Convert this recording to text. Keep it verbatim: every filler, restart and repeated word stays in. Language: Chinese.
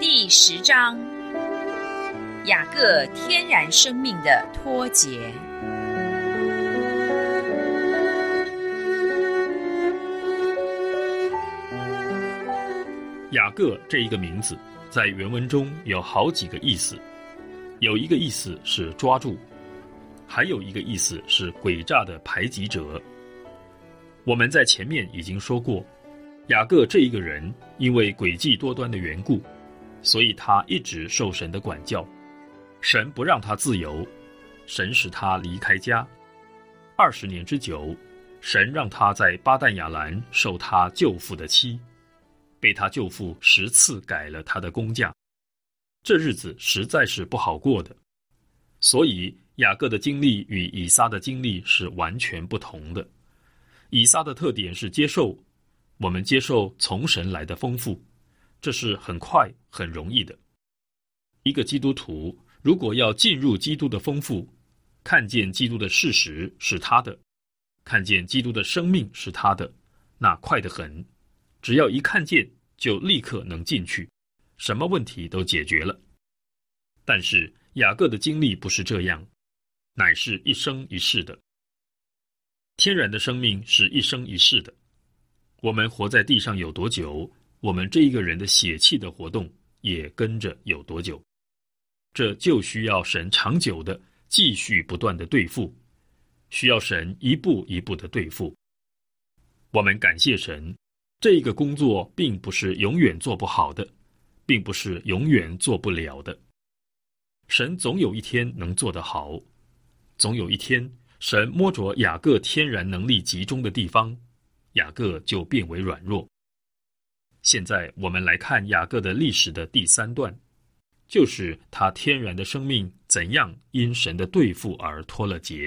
第十章，雅各天然生命的脱节。 雅各这一个名字在原文中有好几个意思，有一个意思是抓住，还有一个意思是诡诈的排挤者。我们在前面已经说过，雅各这一个人因为诡计多端的缘故，所以他一直受神的管教，神不让他自由，神使他离开家。二十年之久，神让他在巴旦亚兰受他舅父的妻，被他舅父十次改了他的工价，这日子实在是不好过的。所以雅各的经历与以撒的经历是完全不同的。以撒的特点是接受，我们接受从神来的丰富，这是很快很容易的。一个基督徒如果要进入基督的丰富，看见基督的事实是他的，看见基督的生命是他的，那快得很，只要一看见就立刻能进去，什么问题都解决了。但是雅各的经历不是这样，乃是一生一世的。天然的生命是一生一世的，我们活在地上有多久，我们这一个人的血气的活动也跟着有多久。这就需要神长久的继续不断的对付，需要神一步一步的对付。我们感谢神，这一个工作并不是永远做不好的，并不是永远做不了的。神总有一天能做得好，总有一天神摸着雅各天然能力集中的地方，雅各就变为软弱。现在我们来看雅各的历史的第三段，就是他天然的生命怎样因神的对付而脱了节。